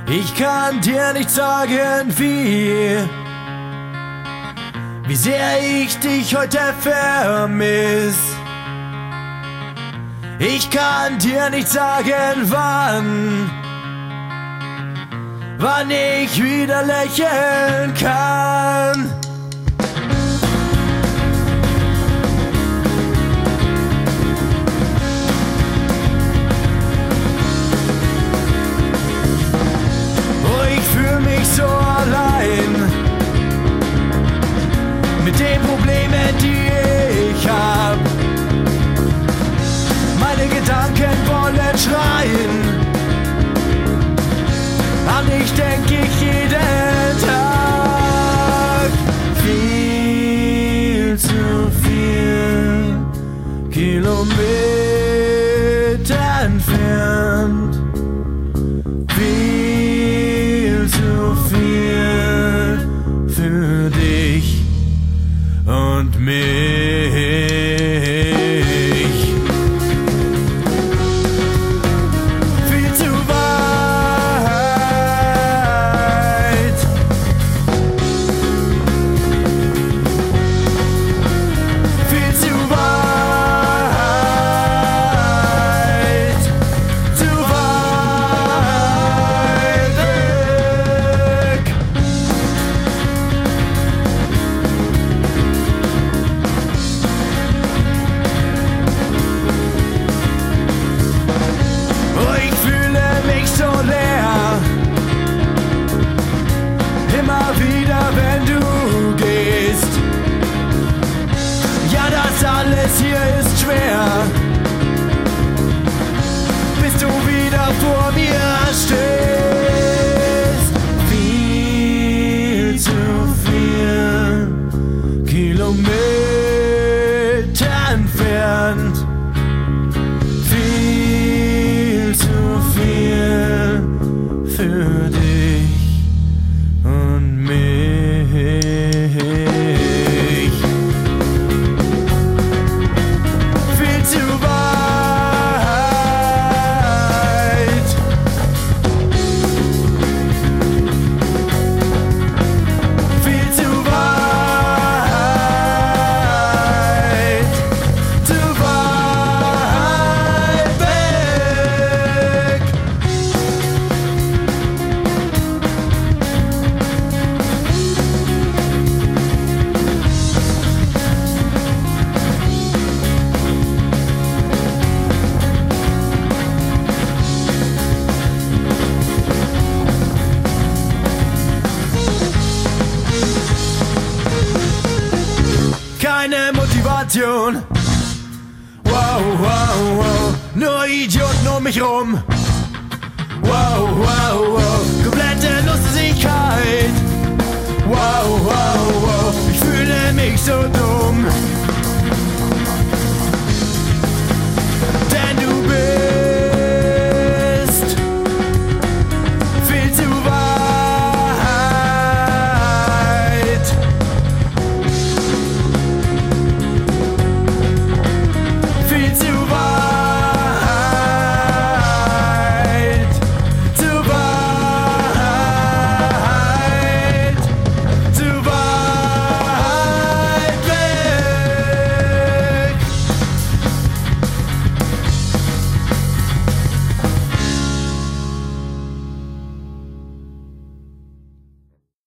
Ich kann dir nicht sagen, wie sehr ich dich heute vermiss. Ich kann dir nicht sagen, wann ich wieder lächeln kann. So allein mit den Problemen, die ich hab. Meine Gedanken wollen schreien, an dich denk ich jeden Tag. Viel zu viel Kilometer entfernt, zu viel für dich und mich. Viel zu weit. Viel zu weit. Zu weit. Alles hier ist schwer, bis du wieder vor mir stehst. Viel zu viel Kilometer entfernt, viel zu viel für dich und mich. Keine Motivation, wow, wow, wow, nur Idioten um mich rum, wow, wow, wow, komplette Lustlosigkeit, wow, wow, wow, ich fühle mich so dumm.